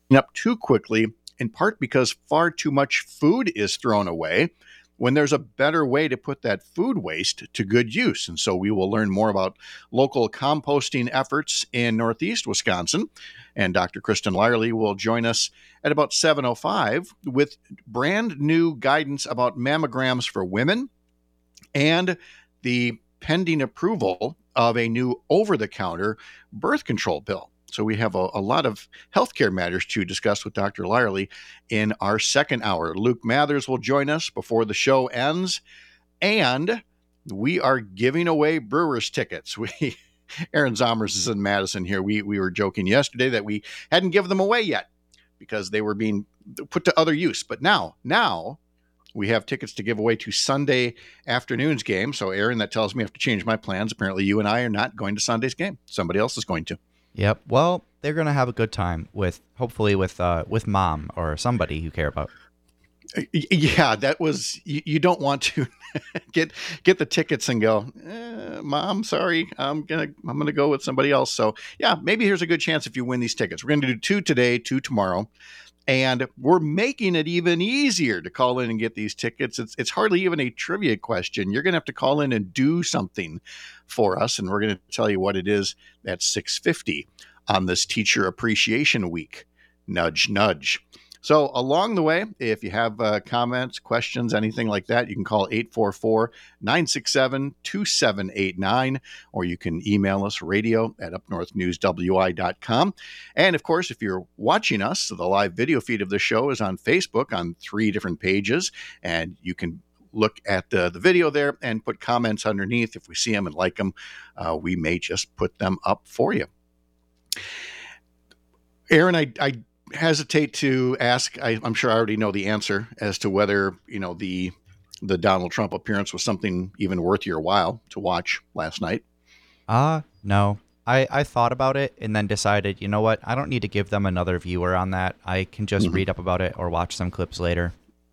up too quickly, in part because far too much food is thrown away when there's a better way to put that food waste to good use. And so we will learn more about local composting efforts in Northeast Wisconsin. And Dr. Kristen Lyerly will join us at about 7:05 with brand new guidance about mammograms for women and the pending approval of a new over-the-counter birth control bill. So we have a lot of healthcare matters to discuss with Dr. Lyerly in our second hour. Luke Mathers will join us before the show ends, and we are giving away Brewers tickets. Aaron Zomers is in Madison here. We were joking yesterday that we hadn't given them away yet because they were being put to other use. But now we have tickets to give away to Sunday afternoon's game. So, Aaron, that tells me I have to change my plans. Apparently, you and I are not going to Sunday's game. Somebody else is going to. Yep. Well, they're going to have a good time hopefully with mom or somebody you care about. Yeah, that was you don't want to get the tickets and go, Mom, sorry, I'm gonna go with somebody else. So yeah, maybe here's a good chance if you win these tickets. We're gonna do 2 today, 2 tomorrow. And we're making it even easier to call in and get these tickets. It's hardly even a trivia question. You're going to have to call in and do something for us, and we're going to tell you what it is at 6:50 on this Teacher Appreciation Week. Nudge, nudge. So along the way, if you have comments, questions, anything like that, you can call 844-967-2789, or you can email us radio@upnorthnewswi.com. And of course, if you're watching us, the live video feed of the show is on Facebook on 3 different pages, and you can look at the video there and put comments underneath. If we see them and like them, we may just put them up for you. Aaron, I hesitate to ask. I'm sure I already know the answer as to whether the Donald Trump appearance was something even worth your while to watch last night. No. I thought about it and then decided, you know what? I don't need to give them another viewer on that. I can just read up about it or watch some clips later.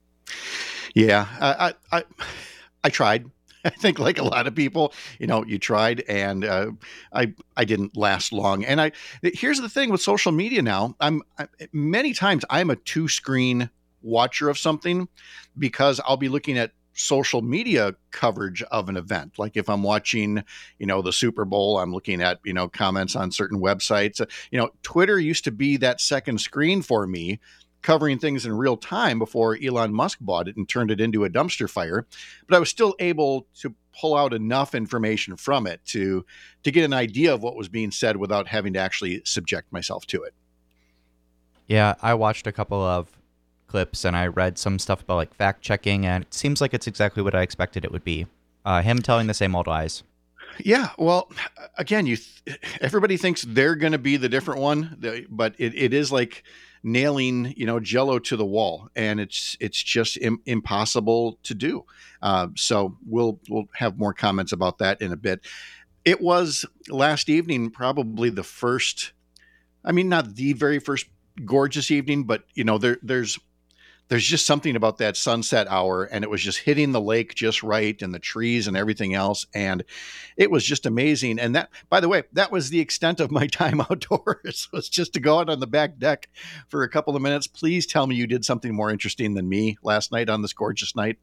Yeah, I tried. I think like a lot of people, you tried, and I didn't last long. And here's the thing with social media now. Many times I'm a 2-screen watcher of something because I'll be looking at social media coverage of an event. Like if I'm watching, the Super Bowl, I'm looking at, comments on certain websites. Twitter used to be that second screen for me, covering things in real time before Elon Musk bought it and turned it into a dumpster fire. But I was still able to pull out enough information from it to get an idea of what was being said without having to actually subject myself to it. Yeah, I watched a couple of clips and I read some stuff about like fact checking, and it seems like it's exactly what I expected it would be. Him telling the same old lies. Yeah, well, again, everybody thinks they're going to be the different one, but it is like nailing, Jello to the wall, and it's just impossible to do. So we'll have more comments about that in a bit. It was last evening, probably the first. I mean, not the very first gorgeous evening, but there's just something about that sunset hour, and it was just hitting the lake just right, and the trees and everything else, and it was just amazing. And that, by the way, that was the extent of my time outdoors, was just to go out on the back deck for a couple of minutes. Please tell me you did something more interesting than me last night on this gorgeous night.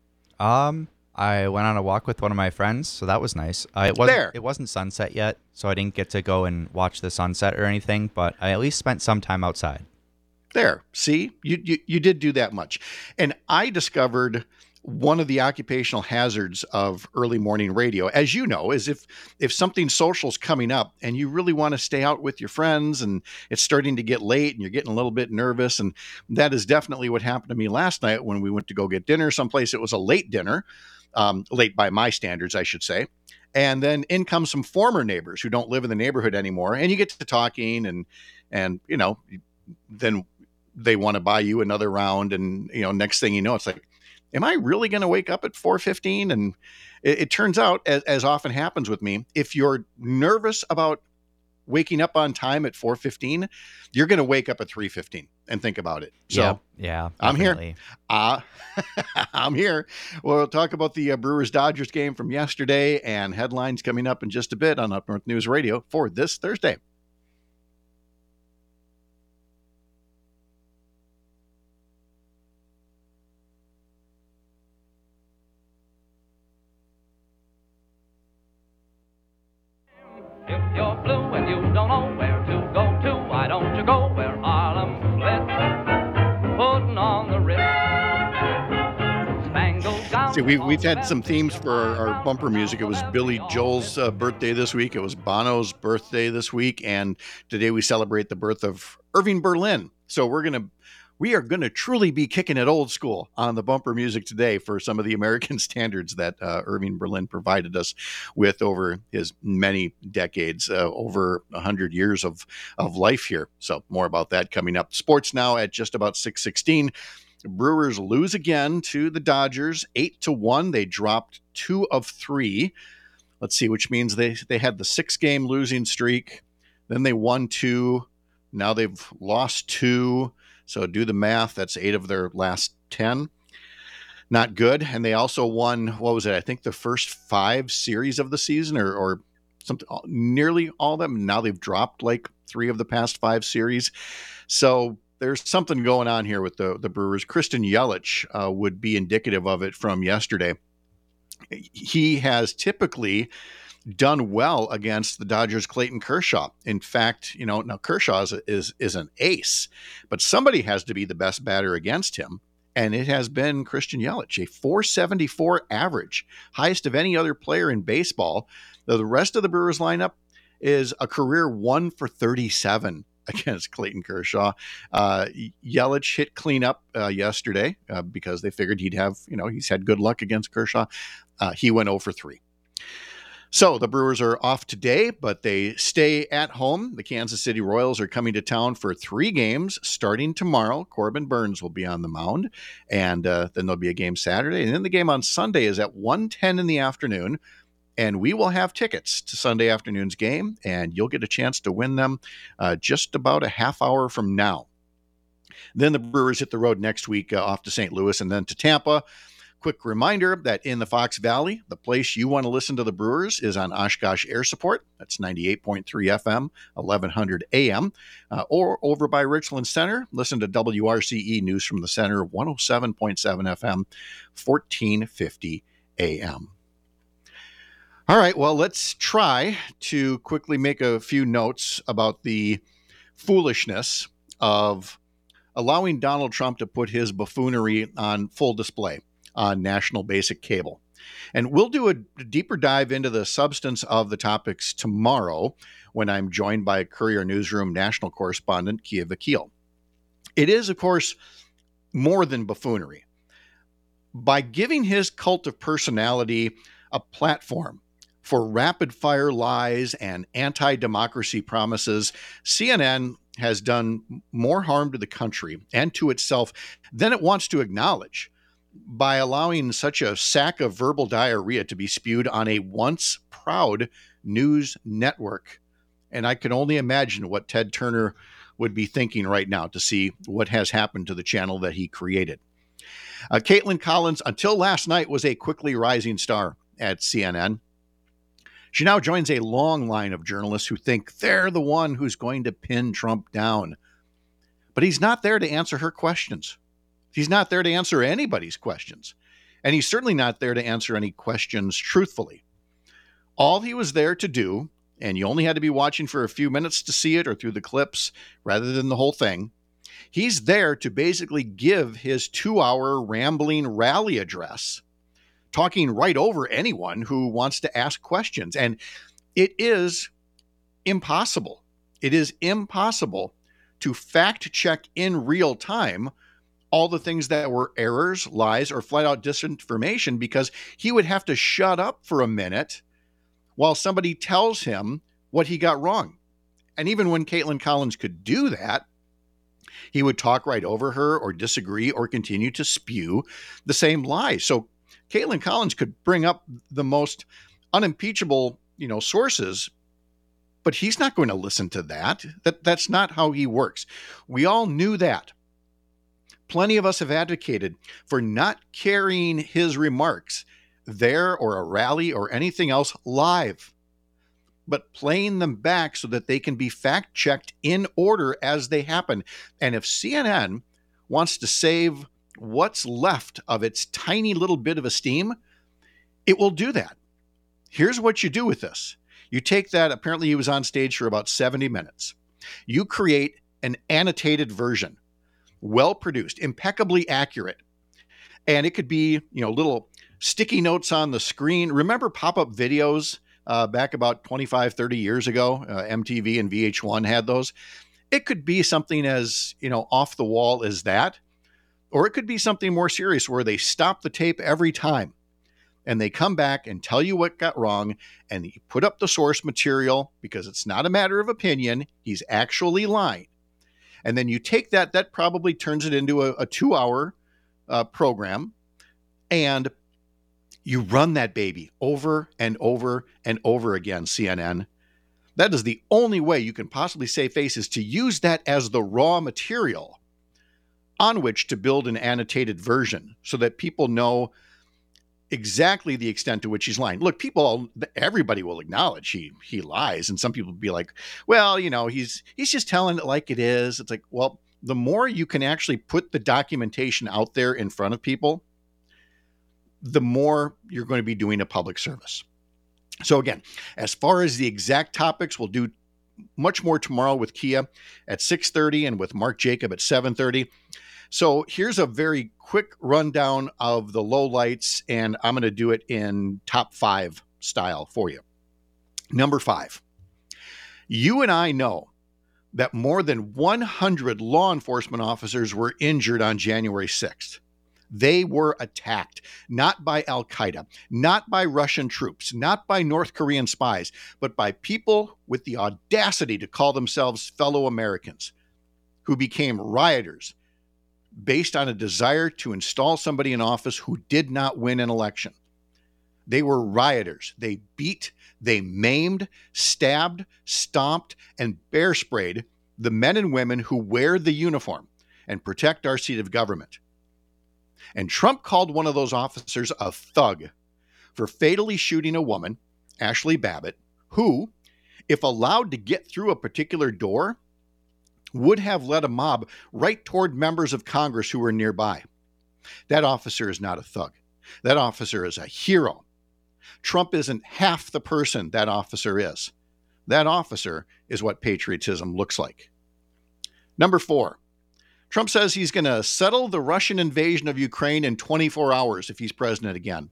I went on a walk with one of my friends, so that was nice. It wasn't sunset yet, so I didn't get to go and watch the sunset or anything, but I at least spent some time outside. There, see, you did do that much. And I discovered one of the occupational hazards of early morning radio, as you know, is if something social's coming up and you really want to stay out with your friends and it's starting to get late and you're getting a little bit nervous. And that is definitely what happened to me last night when we went to go get dinner someplace. It was a late dinner, late by my standards, I should say. And then in come some former neighbors who don't live in the neighborhood anymore. And you get to talking and then they want to buy you another round. And, next thing you know, it's like, am I really going to wake up at 4:15? And it turns out, as often happens with me, if you're nervous about waking up on time at 4:15, you're going to wake up at 3:15 and think about it. So yeah, I'm here. I'm here. We'll talk about the Brewers-Dodgers game from yesterday and headlines coming up in just a bit on Up North News Radio for this Thursday. you're blue and you don't know where to go to, why don't you go where Harlem flits? Putting on the Ritz. See, we've had some themes for our bumper music. It was Billy Joel's birthday this week. It was Bono's birthday this week. And today we celebrate the birth of Irving Berlin. So we are going to truly be kicking it old school on the bumper music today for some of the American standards that Irving Berlin provided us with over his many decades, over 100 years of life here. So more about that coming up. Sports now at just about 6:16. Brewers lose again to the Dodgers, 8-1. They dropped 2 of 3. Let's see, which means they had the 6-game losing streak. Then they won 2. Now they've lost 2. So do the math. That's 8 of their last 10. Not good. And they also won, what was it? I think the first 5 series of the season or something, nearly all of them. Now they've dropped like 3 of the past 5 series. So there's something going on here with the Brewers. Christian Yelich would be indicative of it from yesterday. He has typically done well against the Dodgers' Clayton Kershaw. In fact, now Kershaw is an ace, but somebody has to be the best batter against him, and it has been Christian Yelich, a .474 average, highest of any other player in baseball. The rest of the Brewers lineup is a career 1 for 37 against Clayton Kershaw. Yelich hit cleanup yesterday because they figured he'd have, he's had good luck against Kershaw. He went 0 for 3. So the Brewers are off today, but they stay at home. The Kansas City Royals are coming to town for 3 games starting tomorrow. Corbin Burns will be on the mound, and then there'll be a game Saturday. And then the game on Sunday is at 1:10 in the afternoon. And we will have tickets to Sunday afternoon's game, and you'll get a chance to win them just about a half hour from now. Then the Brewers hit the road next week off to St. Louis and then to Tampa. Quick reminder that in the Fox Valley, the place you want to listen to the Brewers is on Oshkosh Air Support. That's 98.3 FM, 1100 AM. Or over by Richland Center, listen to WRCE News from the Center, 107.7 FM, 1450 AM. All right, well, let's try to quickly make a few notes about the foolishness of allowing Donald Trump to put his buffoonery on full display on National Basic Cable. And we'll do a deeper dive into the substance of the topics tomorrow when I'm joined by Courier Newsroom national correspondent Kia Vakil. It is, of course, more than buffoonery. By giving his cult of personality a platform for rapid-fire lies and anti-democracy promises, CNN has done more harm to the country and to itself than it wants to acknowledge by allowing such a sack of verbal diarrhea to be spewed on a once proud news network. And I can only imagine what Ted Turner would be thinking right now to see what has happened to the channel that he created. Caitlin Collins, until last night, was a quickly rising star at CNN. She now joins a long line of journalists who think they're the one who's going to pin Trump down. But he's not there to answer her questions. He's not there to answer anybody's questions. And he's certainly not there to answer any questions truthfully. All he was there to do, and you only had to be watching for a few minutes to see it or through the clips rather than the whole thing, he's there to basically give his 2-hour rambling rally address, talking right over anyone who wants to ask questions. And it is impossible. It is impossible to fact check in real time all the things that were errors, lies, or flat out disinformation, because he would have to shut up for a minute while somebody tells him what he got wrong. And even when Caitlin Collins could do that, he would talk right over her or disagree or continue to spew the same lie. So Caitlin Collins could bring up the most unimpeachable, sources, but he's not going to listen to that. That's not how he works. We all knew that. Plenty of us have advocated for not carrying his remarks there or a rally or anything else live, but playing them back so that they can be fact-checked in order as they happen. And if CNN wants to save what's left of its tiny little bit of esteem, it will do that. Here's what you do with this. You take that, apparently he was on stage for about 70 minutes. You create an annotated version, well produced, impeccably accurate. And it could be, little sticky notes on the screen. Remember pop-up videos back about 25, 30 years ago? MTV and VH1 had those. It could be something as, off the wall as that. Or it could be something more serious where they stop the tape every time and they come back and tell you what got wrong, and you put up the source material because it's not a matter of opinion. He's actually lying. And then you take that probably turns it into a 2-hour program, and you run that baby over and over and over again, CNN. That is the only way you can possibly save face, is to use that as the raw material on which to build an annotated version so that people know exactly the extent to which he's lying. Look, everybody will acknowledge he lies. And some people will be like, well, he's just telling it like it is. It's like, well, the more you can actually put the documentation out there in front of people, the more you're going to be doing a public service. So again, as far as the exact topics, we'll do much more tomorrow with Kia at 6:30 and with Mark Jacob at 7:30. So here's a very quick rundown of the lowlights, and I'm going to do it in top 5 style for you. Number 5, you and I know that more than 100 law enforcement officers were injured on January 6th. They were attacked, not by Al-Qaeda, not by Russian troops, not by North Korean spies, but by people with the audacity to call themselves fellow Americans, who became rioters based on a desire to install somebody in office who did not win an election. They were rioters. They beat, they maimed, stabbed, stomped, and bear sprayed the men and women who wear the uniform and protect our seat of government. And Trump called one of those officers a thug for fatally shooting a woman, Ashley Babbitt, who, if allowed to get through a particular door, would have led a mob right toward members of Congress who were nearby. That officer is not a thug. That officer is a hero. Trump isn't half the person that officer is. That officer is what patriotism looks like. Number 4, Trump says he's going to settle the Russian invasion of Ukraine in 24 hours if he's president again.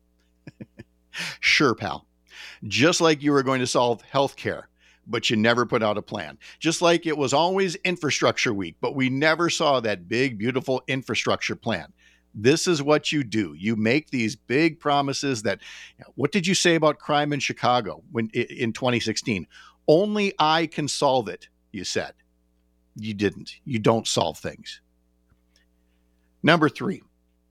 Sure, pal. Just like you were going to solve health care, but you never put out a plan. Just like it was always infrastructure week, but we never saw that big, beautiful infrastructure plan. This is what you do. You make these big promises that, what did you say about crime in Chicago in 2016? Only I can solve it, you said. You didn't. You don't solve things. Number 3,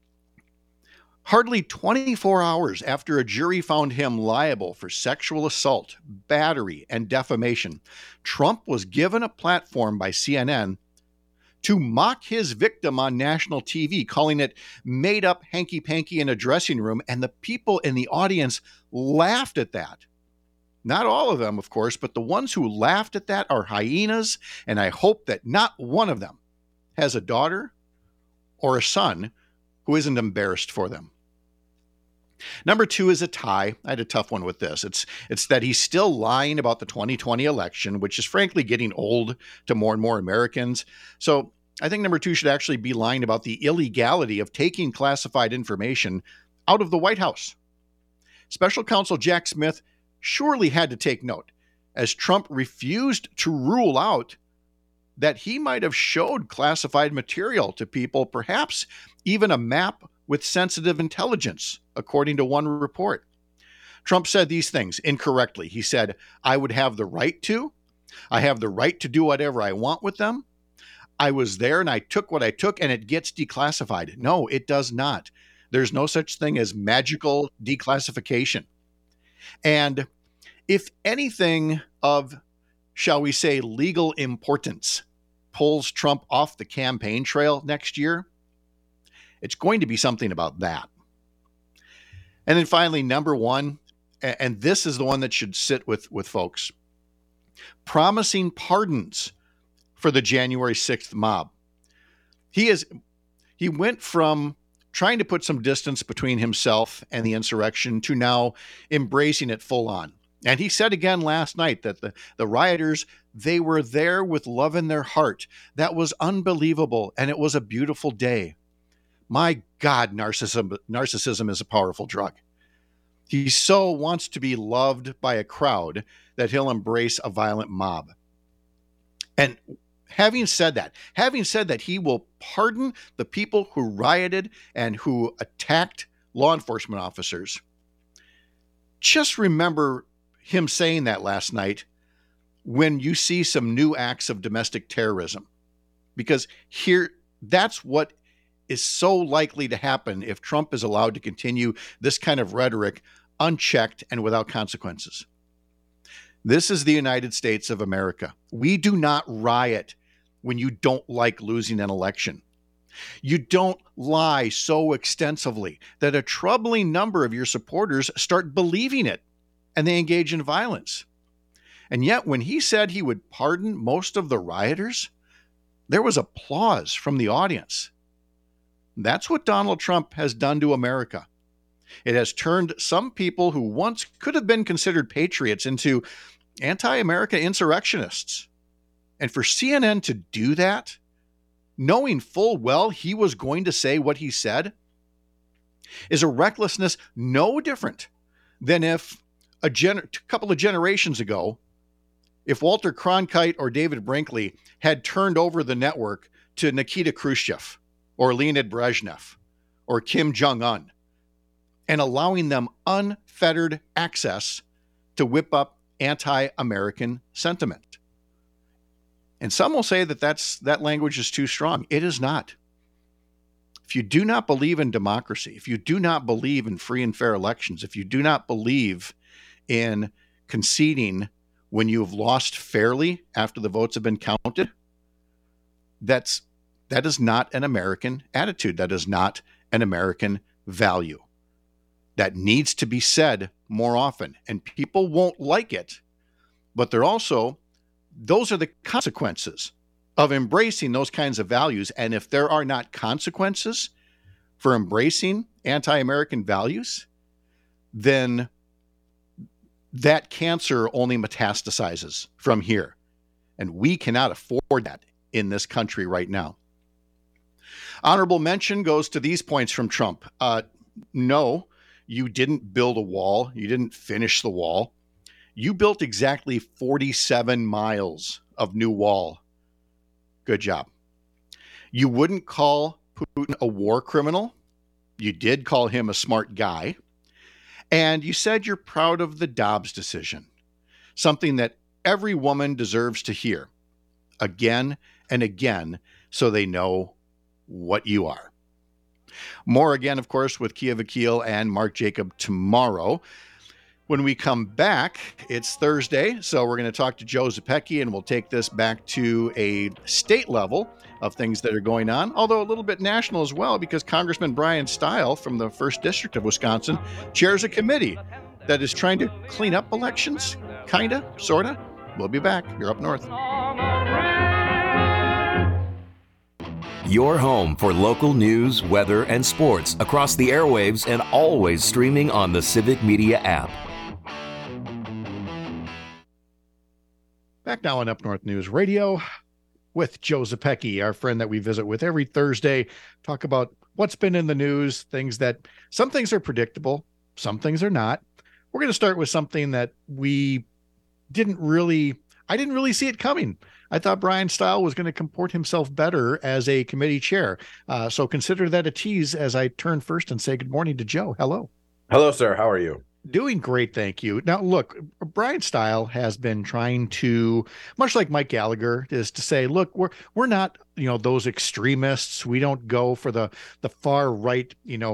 hardly 24 hours after a jury found him liable for sexual assault, battery, and defamation, Trump was given a platform by CNN to mock his victim on national TV, calling it made up hanky-panky in a dressing room, and the people in the audience laughed at that. Not all of them, of course, but the ones who laughed at that are hyenas, and I hope that not one of them has a daughter or a son who isn't embarrassed for them. Number 2 is a tie. I had a tough one with this. It's that he's still lying about the 2020 election, which is frankly getting old to more and more Americans. So I think number 2 should actually be lying about the illegality of taking classified information out of the White House. Special Counsel Jack Smith surely had to take note, as Trump refused to rule out that he might have showed classified material to people, perhaps even a map with sensitive intelligence, according to one report. Trump said these things incorrectly. He said, I would have the right to. I have the right to do whatever I want with them. I was there and I took what I took and it gets declassified. No, it does not. There's no such thing as magical declassification. And if anything of, shall we say, legal importance pulls Trump off the campaign trail next year, it's going to be something about that. And then finally, number 1, and this is the one that should sit with folks, promising pardons for the January 6th mob. He went from trying to put some distance between himself and the insurrection to now embracing it full on. And he said again last night that the rioters, they were there with love in their heart. That was unbelievable, and it was a beautiful day. My God, narcissism is a powerful drug. He so wants to be loved by a crowd that he'll embrace a violent mob. And having said that, he will pardon the people who rioted and who attacked law enforcement officers. Just remember him saying that last night when you see some new acts of domestic terrorism. Because that's what is so likely to happen if Trump is allowed to continue this kind of rhetoric unchecked and without consequences. This is the United States of America. We do not riot when you don't like losing an election. You don't lie so extensively that a troubling number of your supporters start believing it and they engage in violence. And yet, when he said he would pardon most of the rioters, there was applause from the audience. That's what Donald Trump has done to America. It has turned some people who once could have been considered patriots into anti-America insurrectionists. And for CNN to do that, knowing full well he was going to say what he said, is a recklessness no different than if a couple of generations ago, if Walter Cronkite or David Brinkley had turned over the network to Nikita Khrushchev or Leonid Brezhnev or Kim Jong-un, and allowing them unfettered access to whip up anti-American sentiment. And some will say that language is too strong. It is not. If you do not believe in democracy, if you do not believe in free and fair elections, if you do not believe in conceding when you have lost fairly after the votes have been counted, that is not an American attitude. That is not an American value. That needs to be said more often. And people won't like it, but those are the consequences of embracing those kinds of values. And if there are not consequences for embracing anti-American values, then that cancer only metastasizes from here. And we cannot afford that in this country right now. Honorable mention goes to these points from Trump. No, you didn't build a wall. You didn't finish the wall. You built exactly 47 miles of new wall. Good job. You wouldn't call Putin a war criminal. You did call him a smart guy. And you said you're proud of the Dobbs decision, something that every woman deserves to hear again and again so they know what you are. More again, of course, with Kia Vakil and Mark Jacob tomorrow. When we come back, it's Thursday, so we're going to talk to Joe Zepecki, and we'll take this back to a state level of things that are going on, although a little bit national as well, because Congressman Brian Stile from the 1st District of Wisconsin chairs a committee that is trying to clean up elections, kind of, sort of. We'll be back. You're up north. Your home for local news, weather, and sports across the airwaves and always streaming on the Civic Media app. Back now on Up North News Radio with Joe Zepecki, our friend that we visit with every Thursday, talk about what's been in the news, some things are predictable, some things are not. We're going to start with something that I didn't really see it coming. I thought Brian Stile was going to comport himself better as a committee chair. So consider that a tease as I turn first and say good morning to Joe. Hello. Hello, sir. How are you? Doing great, thank you. Now, look, Brian Stile has been trying to, much like Mike Gallagher, is to say, look, we're not, those extremists. We don't go for the far right,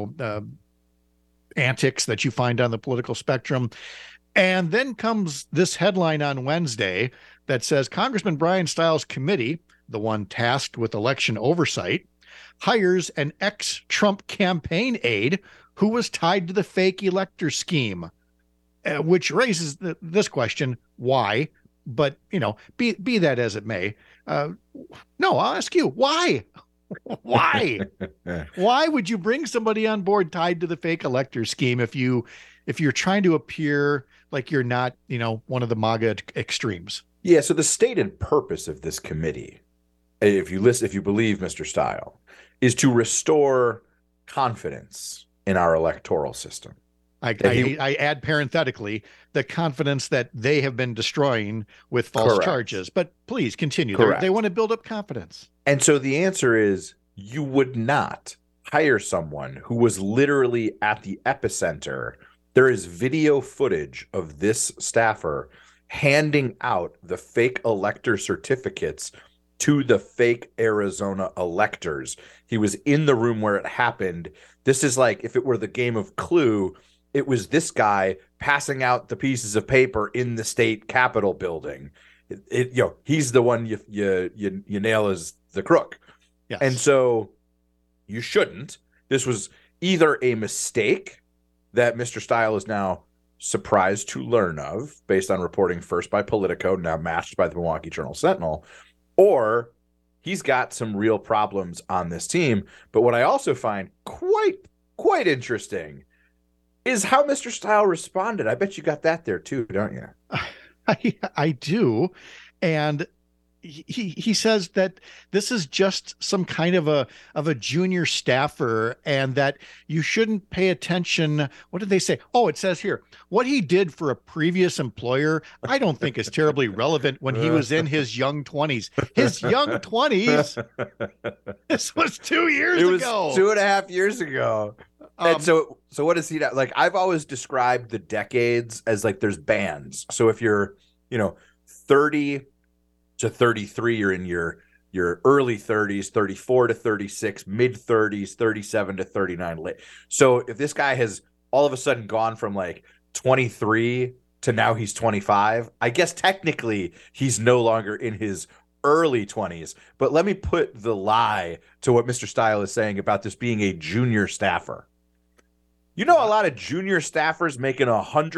antics that you find on the political spectrum. And then comes this headline on Wednesday that says Congressman Brian Stile's committee, the one tasked with election oversight, hires an ex-Trump campaign aide who was tied to the fake elector scheme, which raises this question, why? But, be that as it may. No, I'll ask you, why? Why? Why would you bring somebody on board tied to the fake elector scheme if you're trying to appear like you're not, one of the MAGA extremes. Yeah. So the stated purpose of this committee, if you believe Mr. Stile, is to restore confidence in our electoral system. I add parenthetically the confidence that they have been destroying with false charges. But please continue. They want to build up confidence. And so the answer is you would not hire someone who was literally at the epicenter. There is video footage of this staffer handing out the fake elector certificates to the fake Arizona electors. He was in the room where it happened. This is like if it were the game of Clue, it was this guy passing out the pieces of paper in the state capitol building. He's the one you nail as the crook. Yes. And so you shouldn't. This was either a mistake that Mr. Stile is now surprised to learn of based on reporting first by Politico, now matched by the Milwaukee Journal-Sentinel, or he's got some real problems on this team. But what I also find quite interesting is how Mr. Stile responded. I bet you got that there too, don't you? I do. And he says that this is just some kind of a junior staffer and that you shouldn't pay attention. What did they say? Oh, it says here, what he did for a previous employer, I don't think is terribly relevant when he was in his young 20s. His young 20s? This was 2 years ago. It was 2.5 years ago. And so what is he like? I've always described the decades as like there's bands. So if you're, 30 to 33, you're in your early 30s, 34 to 36, mid 30s, 37 to 39 late. So if this guy has all of a sudden gone from like 23 to now he's 25, I guess technically he's no longer in his early 20s. But let me put the lie to what Mr. Stile is saying about this being a junior staffer. A lot of junior staffers making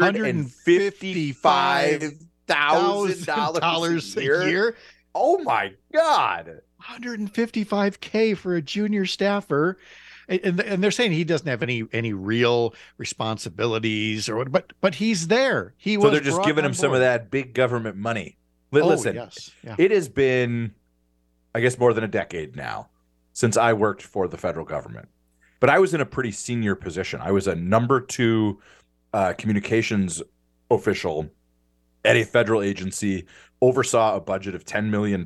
$155,000 a year. Oh my God. $155K for a junior staffer. And they're saying he doesn't have any real responsibilities but he's there. So they're just giving him some of that big government money. Listen, yes. Yeah. It has been, I guess, more than a decade now since I worked for the federal government. But I was in a pretty senior position. I was a number 2 communications official at a federal agency, oversaw a budget of $10 million.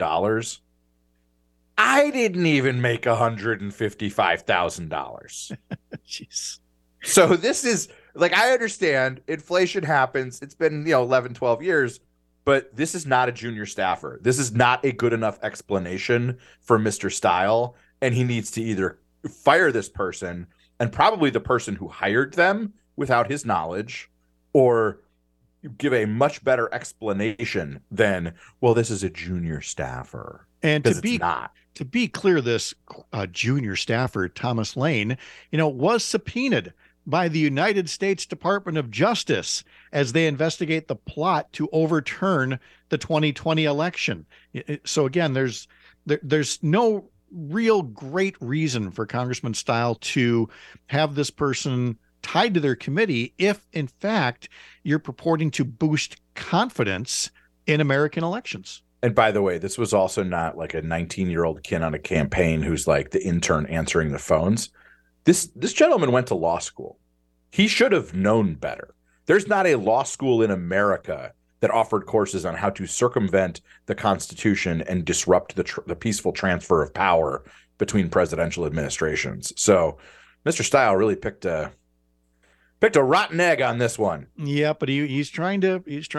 I didn't even make $155,000. Jeez. So this is like, I understand inflation happens. It's been, 11, 12 years, but this is not a junior staffer. This is not a good enough explanation for Mr. Stile. And he needs to either fire this person and probably the person who hired them without his knowledge, or give a much better explanation than, well, this is a junior staffer. And to be clear, this junior staffer, Thomas Lane, was subpoenaed by the United States Department of Justice as they investigate the plot to overturn the 2020 election. So again, there's no real great reason for Congressman Stile to have this person tied to their committee if, in fact, you're purporting to boost confidence in American elections. And by the way, this was also not like a 19-year-old kid on a campaign who's like the intern answering the phones. This gentleman went to law school. He should have known better. There's not a law school in America that offered courses on how to circumvent the Constitution and disrupt the peaceful transfer of power between presidential administrations. So Mr. Stile really picked a rotten egg on this one. Yeah, but he's trying to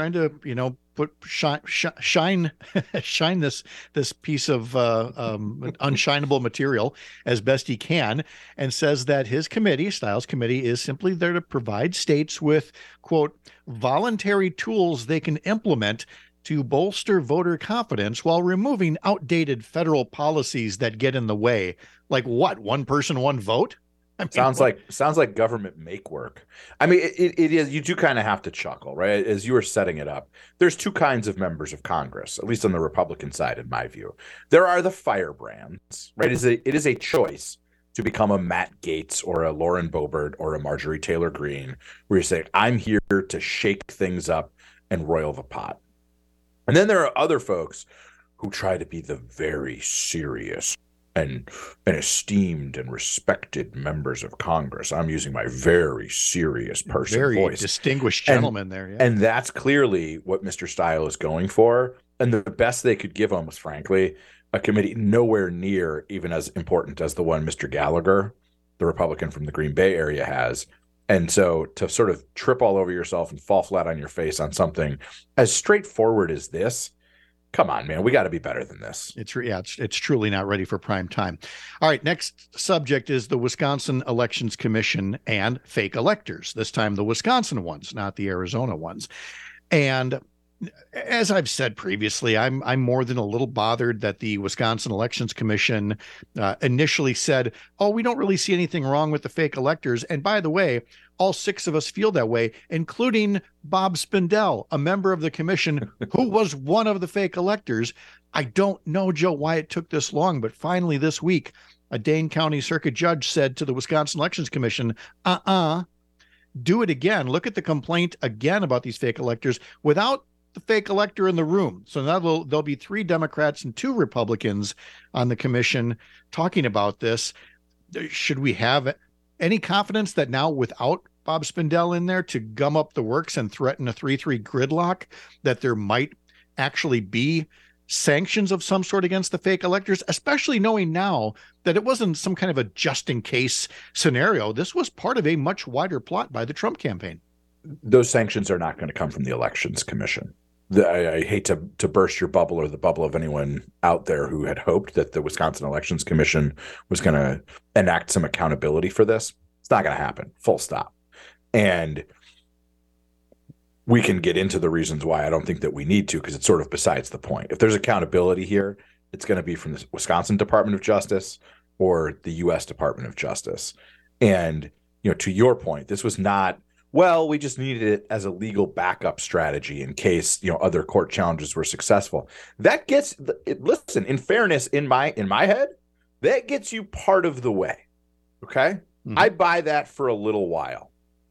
shine this piece of unshinable material as best he can, and says that his committee, Stiles' committee, is simply there to provide states with, quote, voluntary tools they can implement to bolster voter confidence while removing outdated federal policies that get in the way. Like what? One person, one vote? I mean, sounds like government make work. I mean, it is. You do kind of have to chuckle, right? As you were setting it up, there's two kinds of members of Congress, at least on the Republican side, in my view. There are the firebrands, right? It is a choice to become a Matt Gaetz or a Lauren Boebert or a Marjorie Taylor Greene, where you say, I'm here to shake things up and roil the pot. And then there are other folks who try to be the very serious and esteemed and respected members of Congress. I'm using my very serious person very voice. Distinguished gentleman there. Yeah. And that's clearly what Mr. Steil is going for. And the best they could give him was, frankly, a committee nowhere near even as important as the one Mr. Gallagher, the Republican from the Green Bay area, has. And so to sort of trip all over yourself and fall flat on your face on something as straightforward as this, come on, man, we got to be better than this. It's truly not ready for prime time. All right, next subject is the Wisconsin Elections Commission and fake electors, this time the Wisconsin ones, not the Arizona ones. And as I've said previously, I'm more than a little bothered that the Wisconsin Elections Commission initially said, oh, we don't really see anything wrong with the fake electors. And by the way, all 6 of us feel that way, including Bob Spindell, a member of the commission who was one of the fake electors. I don't know, Joe, why it took this long, but finally this week, a Dane County Circuit judge said to the Wisconsin Elections Commission, do it again. Look at the complaint again about these fake electors without the fake elector in the room. So now there'll be 3 Democrats and 2 Republicans on the commission talking about this. Should we have any confidence that now without Bob Spindell in there to gum up the works and threaten a 3-3 gridlock, that there might actually be sanctions of some sort against the fake electors, especially knowing now that it wasn't some kind of a just in case scenario. This was part of a much wider plot by the Trump campaign. Those sanctions are not going to come from the Elections Commission. I hate to burst your bubble or the bubble of anyone out there who had hoped that the Wisconsin Elections Commission was going to enact some accountability for this. It's not going to happen, full stop. And we can get into the reasons why I don't think that we need to, because it's sort of besides the point. If there's accountability here, it's going to be from the Wisconsin Department of Justice or the U.S. Department of Justice. And, to your point, this was not, well, we just needed it as a legal backup strategy in case, other court challenges were successful. That gets, listen, in fairness, in my head, that gets you part of the way. Okay? Mm-hmm. I buy that for a little while.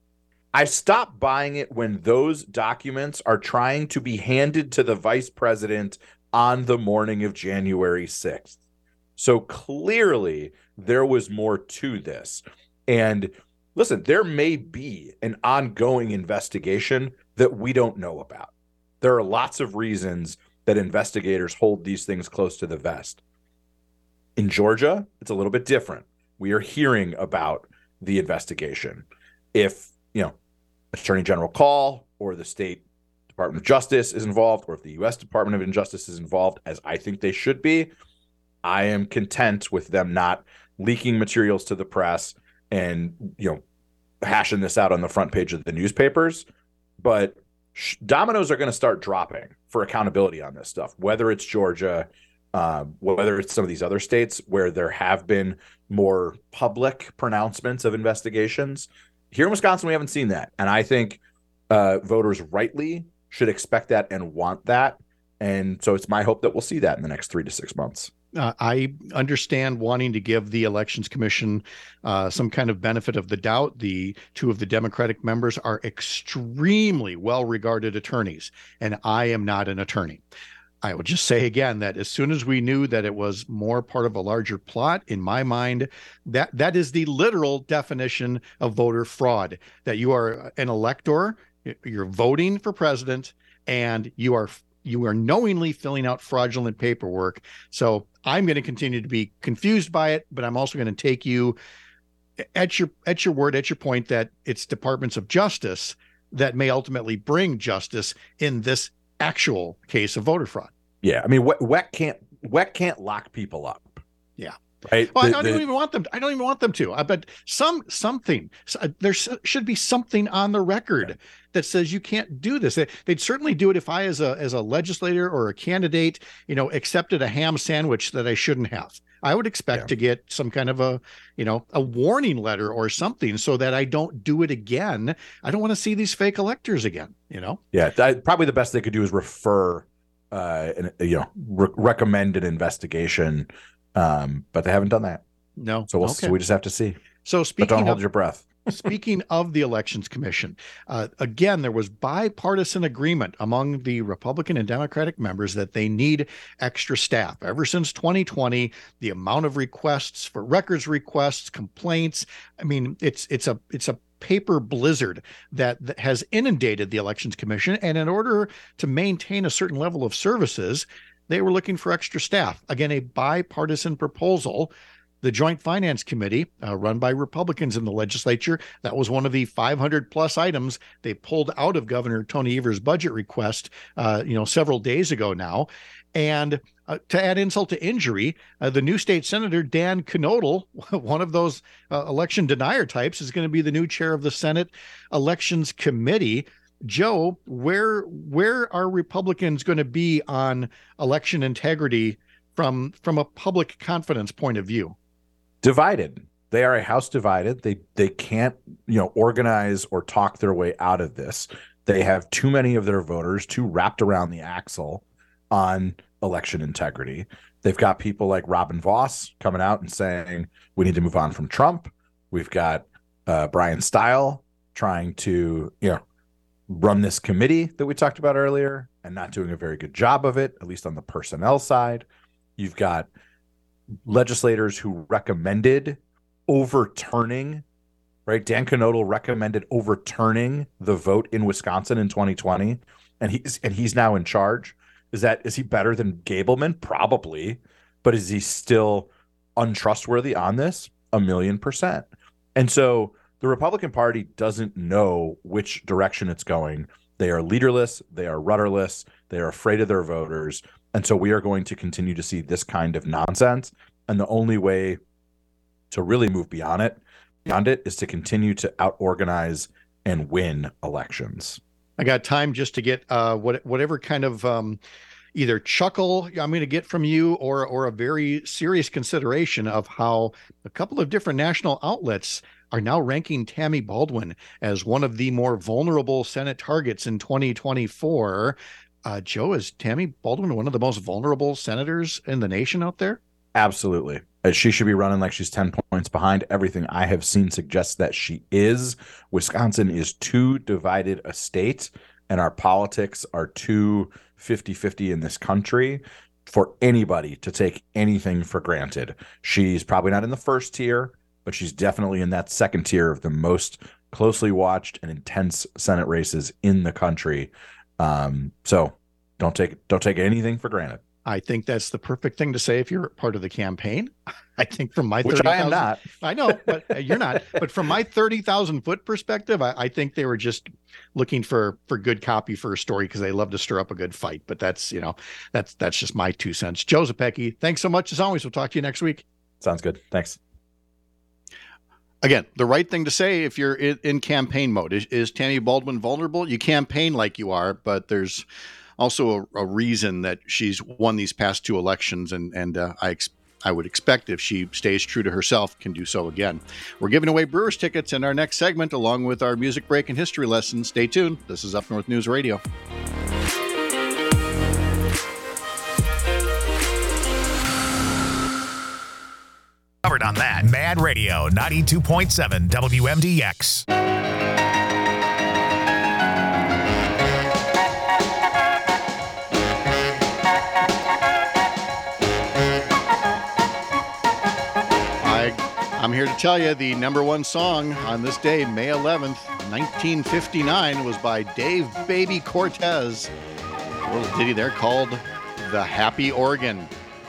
I stop buying it when those documents are trying to be handed to the vice president on the morning of January 6th. So clearly there was more to this. And listen, there may be an ongoing investigation that we don't know about. There are lots of reasons that investigators hold these things close to the vest. In Georgia, it's a little bit different. We are hearing about the investigation. If, Attorney General Call or the State Department of Justice is involved, or if the U.S. Department of Justice is involved, as I think they should be, I am content with them not leaking materials to the press and, hashing this out on the front page of the newspapers. But dominoes are going to start dropping for accountability on this stuff, whether it's Georgia, whether it's some of these other states where there have been more public pronouncements of investigations. Here in Wisconsin, we haven't seen that. And I think voters rightly should expect that and want that. And so it's my hope that we'll see that in the next 3 to 6 months. I understand wanting to give the Elections Commission some kind of benefit of the doubt. The 2 of the Democratic members are extremely well-regarded attorneys, and I am not an attorney. I will just say again that as soon as we knew that it was more part of a larger plot, in my mind, that is the literal definition of voter fraud, that you are an elector, you're voting for president, and you are knowingly filling out fraudulent paperwork. So I'm going to continue to be confused by it, but I'm also going to take you at your word, at your point that it's departments of justice that may ultimately bring justice in this actual case of voter fraud. Yeah, I mean, WEC can't lock people up. Yeah. Right. Well, I don't even want them. I don't even want them to. But something. There should be something on the record that says you can't do this. They'd certainly do it if I, as a legislator or a candidate, accepted a ham sandwich that I shouldn't have. I would expect to get some kind of a warning letter or something so that I don't do it again. I don't want to see these fake electors again. Yeah, probably the best they could do is refer, recommend an investigation. But they haven't done that. No. So we just have to see. So but don't hold your breath. Speaking of the Elections Commission, again, there was bipartisan agreement among the Republican and Democratic members that they need extra staff. Ever since 2020, the amount of requests for records requests, complaints, I mean, it's a paper blizzard that has inundated the Elections Commission. And in order to maintain a certain level of services, they were looking for extra staff. Again, a bipartisan proposal. The Joint Finance Committee, run by Republicans in the legislature, that was one of the 500 plus items they pulled out of Governor Tony Evers' budget request, several days ago now. And to add insult to injury, the new state senator, Dan Knodel, one of those election denier types, is going to be the new chair of the Senate Elections Committee. Joe, where are Republicans going to be on election integrity from a public confidence point of view? Divided. They are a house divided. They can't, organize or talk their way out of this. They have too many of their voters too wrapped around the axle on election integrity. They've got people like Robin Vos coming out and saying we need to move on from Trump. We've got Brian Stile trying to, run this committee that we talked about earlier and not doing a very good job of it, at least on the personnel side. You've got legislators who recommended overturning, right? Dan Knodel recommended overturning the vote in Wisconsin in 2020, and he's now in charge. Is he better than Gableman? Probably, but is he still untrustworthy on this? 1,000,000%. And so the Republican Party doesn't know which direction it's going. They are leaderless. They are rudderless. They are afraid of their voters. And so we are going to continue to see this kind of nonsense. And the only way to really move beyond it is to continue to out-organize and win elections. I got time just to get whatever kind of either chuckle I'm going to get from you or a very serious consideration of how a couple of different national outlets are now ranking Tammy Baldwin as one of the more vulnerable Senate targets in 2024. Joe, is Tammy Baldwin one of the most vulnerable senators in the nation out there? Absolutely. She should be running like she's 10 points behind. Everything I have seen suggests that she is. Wisconsin is too divided a state, and our politics are too 50-50 in this country for anybody to take anything for granted. She's probably not in the first tier, but she's definitely in that second tier of the most closely watched and intense Senate races in the country. So don't take anything for granted. I think that's the perfect thing to say if you're part of the campaign. I think from my which I am not. I know, but you're not. But from my 30,000 foot perspective, I think they were just looking for good copy for a story because they love to stir up a good fight. But that's just my 2 cents. Joe Zepecki, thanks so much as always. We'll talk to you next week. Sounds good. Thanks. Again, the right thing to say if you're in campaign mode is Tammy Baldwin vulnerable? You campaign like you are, but there's also a reason that she's won these past 2 elections, and I would expect if she stays true to herself, can do so again. We're giving away Brewers tickets in our next segment, along with our music break and history lesson. Stay tuned. This is Up North News Radio. Covered on that. Mad Radio 92.7 WMDX. I'm here to tell you the number 1 song on this day, May 11th, 1959, was by Dave Baby Cortez. A little ditty there called The Happy Organ.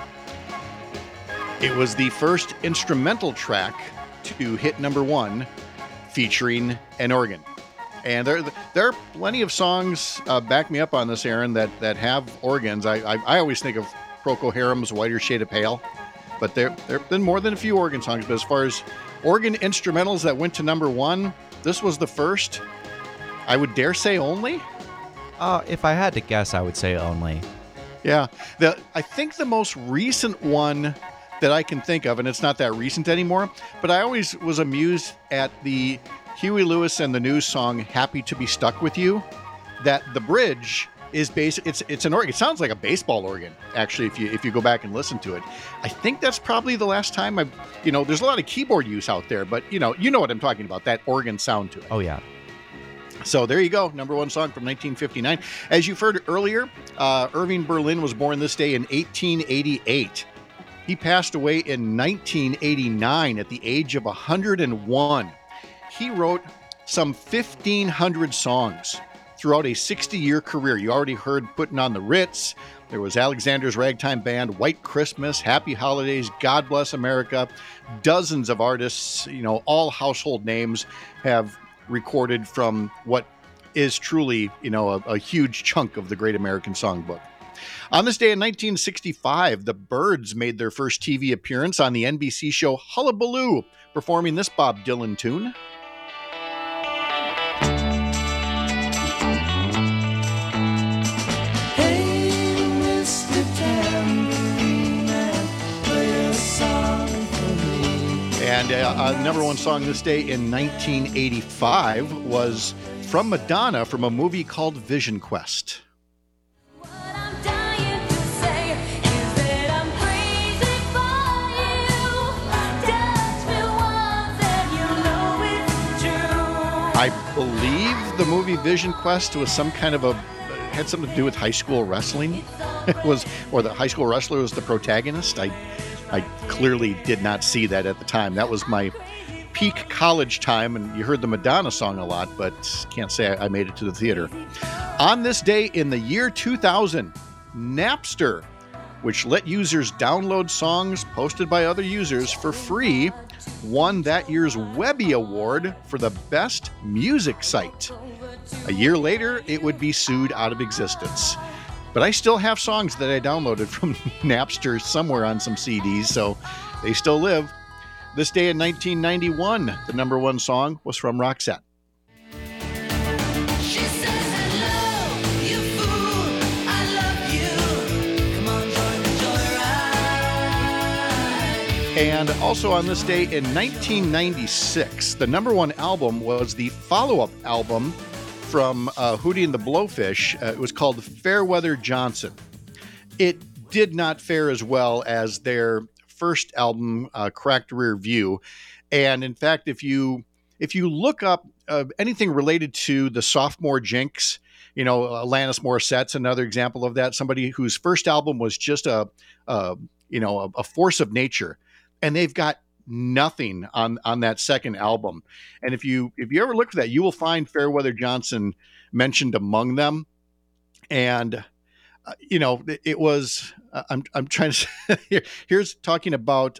It was the first instrumental track to hit number 1 featuring an organ. And there are plenty of songs, back me up on this, Aaron, that have organs. I always think of Procol Harum's Whiter Shade of Pale. But there have been more than a few organ songs. But as far as organ instrumentals that went to number 1, this was the first. I would dare say only. If I had to guess, I would say only. Yeah. I think the most recent one that I can think of, and it's not that recent anymore, but I always was amused at the Huey Lewis and the News song Happy to Be Stuck With You, that the bridge is basic. It's an organ. It sounds like a baseball organ, actually, if you go back and listen to it. I think that's probably the last time there's a lot of keyboard use out there, but you know what I'm talking about, that organ sound to it. Oh, yeah. So there you go, number one song from 1959. As you've heard earlier, Irving Berlin was born this day in 1888. He passed away in 1989 at the age of 101. He wrote some 1,500 songs throughout a 60-year career. You already heard Putting on the Ritz. There was Alexander's Ragtime Band, White Christmas, Happy Holidays, God Bless America. Dozens of artists, all household names, have recorded from what is truly, a huge chunk of the Great American Songbook. On this day in 1965, the Byrds made their first TV appearance on the NBC show Hullabaloo, performing this Bob Dylan tune. And number one song this day in 1985 was from Madonna from a movie called Vision Quest. I believe the movie Vision Quest was some kind of had something to do with high school wrestling. Or the high school wrestler was the protagonist. I clearly did not see that at the time. That was my peak college time, and you heard the Madonna song a lot, but can't say I made it to the theater. On this day in the year 2000, Napster, which let users download songs posted by other users for free, won that year's Webby Award for the best music site. A year later, it would be sued out of existence. But I still have songs that I downloaded from Napster somewhere on some CDs, so they still live. This day in 1991, the number one song was from Roxette. She says, hello, you fool, I love you. Come on, join the joyride. And also on this day in 1996, the number one album was the follow-up album from Hootie and the Blowfish. It was called Fairweather Johnson. It did not fare as well as their first album, Cracked Rear View. And in fact, if you look up anything related to the sophomore jinx, Alanis Morissette's another example of that. Somebody whose first album was just a force of nature, and they've got nothing on that second album. And if you ever look for that, you will find Fairweather Johnson mentioned among them. And it was I'm trying to here's talking about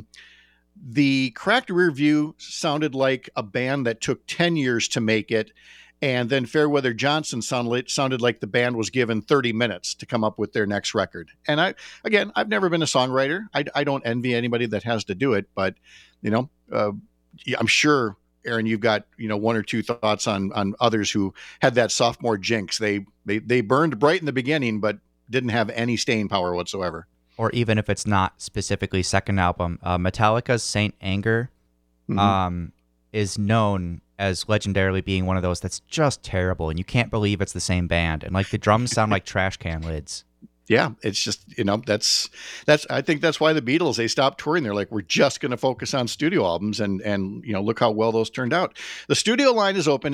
the Cracked Rear View sounded like a band that took 10 years to make it. And then Fairweather Johnson sounded like the band was given 30 minutes to come up with their next record. And I've never been a songwriter. I don't envy anybody that has to do it, but I'm sure, Aaron, you've got one or two thoughts on others who had that sophomore jinx. They burned bright in the beginning, but didn't have any staying power whatsoever. Or even if it's not specifically second album, Metallica's Saint Anger is known as legendarily being one of those that's just terrible, and you can't believe it's the same band, and the drums sound like trash can lids. Yeah, it's just that's I think that's why the Beatles, they stopped touring. They're like, we're just going to focus on studio albums, and look how well those turned out. The studio line is open,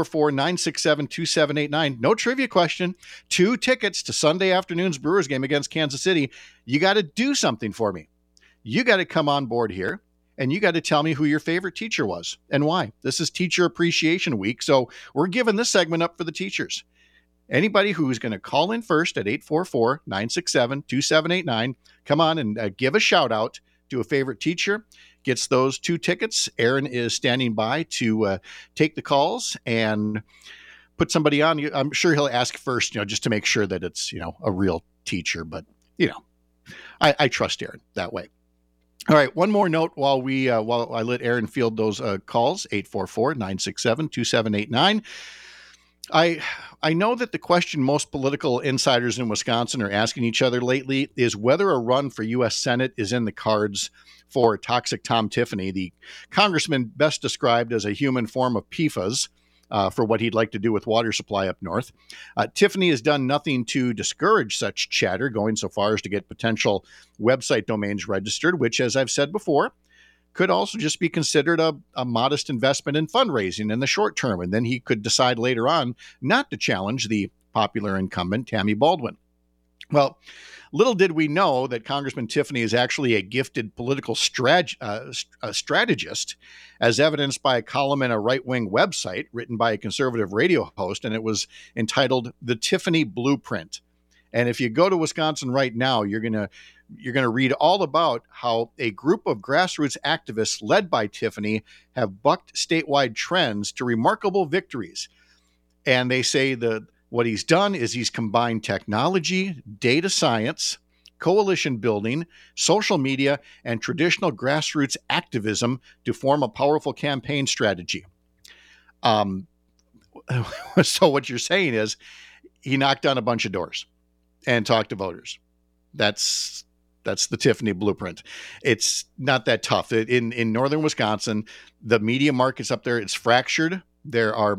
844-967-2789. No trivia question. 2 tickets to Sunday afternoon's Brewers game against Kansas City. You got to do something for me. You got to come on board here, and you got to tell me who your favorite teacher was and why. This is Teacher Appreciation Week, so we're giving this segment up for the teachers. Anybody who's going to call in first at 844-967-2789, come on and give a shout out to a favorite teacher, gets those 2 tickets. Aaron is standing by to take the calls and put somebody on. I'm sure he'll ask first, just to make sure that it's, a real teacher, but I trust Aaron that way. All right, one more note while I let Aaron field those calls, 844-967-2789. I know that the question most political insiders in Wisconsin are asking each other lately is whether a run for U.S. Senate is in the cards for Toxic Tom Tiffany, the congressman best described as a human form of PFAS. for what he'd like to do with water supply up north. Tiffany has done nothing to discourage such chatter, going so far as to get potential website domains registered, which, as I've said before, could also just be considered a modest investment in fundraising in the short term. And then he could decide later on not to challenge the popular incumbent, Tammy Baldwin. Well, little did we know that Congressman Tiffany is actually a gifted political strategist, as evidenced by a column in a right-wing website written by a conservative radio host, and it was entitled The Tiffany Blueprint. And if you go to Wisconsin right now, you're going to read all about how a group of grassroots activists led by Tiffany have bucked statewide trends to remarkable victories. And they say what he's done is he's combined technology, data science, coalition building, social media, and traditional grassroots activism to form a powerful campaign strategy. So what you're saying is he knocked on a bunch of doors and talked to voters. That's the Tiffany blueprint. It's not that tough. In northern Wisconsin, the media markets up there, it's fractured. There are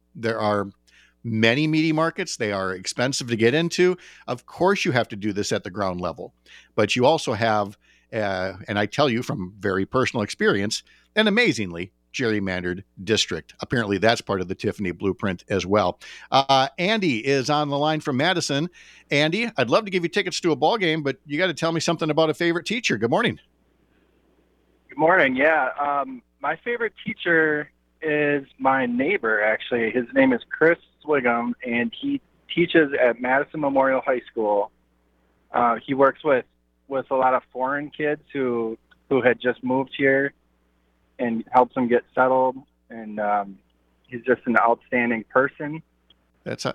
many media markets. They are expensive to get into. Of course, you have to do this at the ground level, but you also have, and I tell you from very personal experience, an amazingly gerrymandered district. Apparently, that's part of the Tiffany blueprint as well. Andy is on the line from Madison. Andy, I'd love to give you tickets to a ball game, but you got to tell me something about a favorite teacher. Good morning. Good morning. Yeah, my favorite teacher is my neighbor, actually. His name is Chris Swigum, and he teaches at Madison Memorial High School. He works with a lot of foreign kids who had just moved here and helps them get settled. And he's just an outstanding person. That's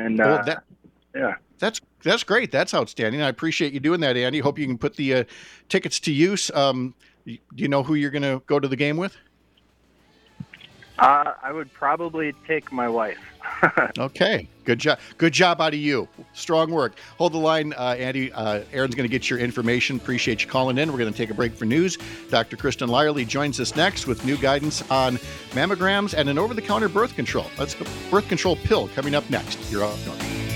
great. That's outstanding. I appreciate you doing that, Andy. Hope you can put the tickets to use. Do you know who you're going to go to the game with? I would probably take my wife. Okay. Good job. Good job out of you. Strong work. Hold the line, Andy. Aaron's going to get your information. Appreciate you calling in. We're going to take a break for news. Dr. Kristen Lyerly joins us next with new guidance on mammograms and an over-the-counter birth control. Birth control pill coming up next. You're up north.